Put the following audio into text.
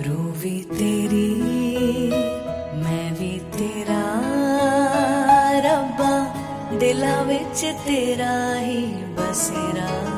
रूह भी तेरी मैं भी तेरा रब्बा, दिला विच तेरा ही बसेरा।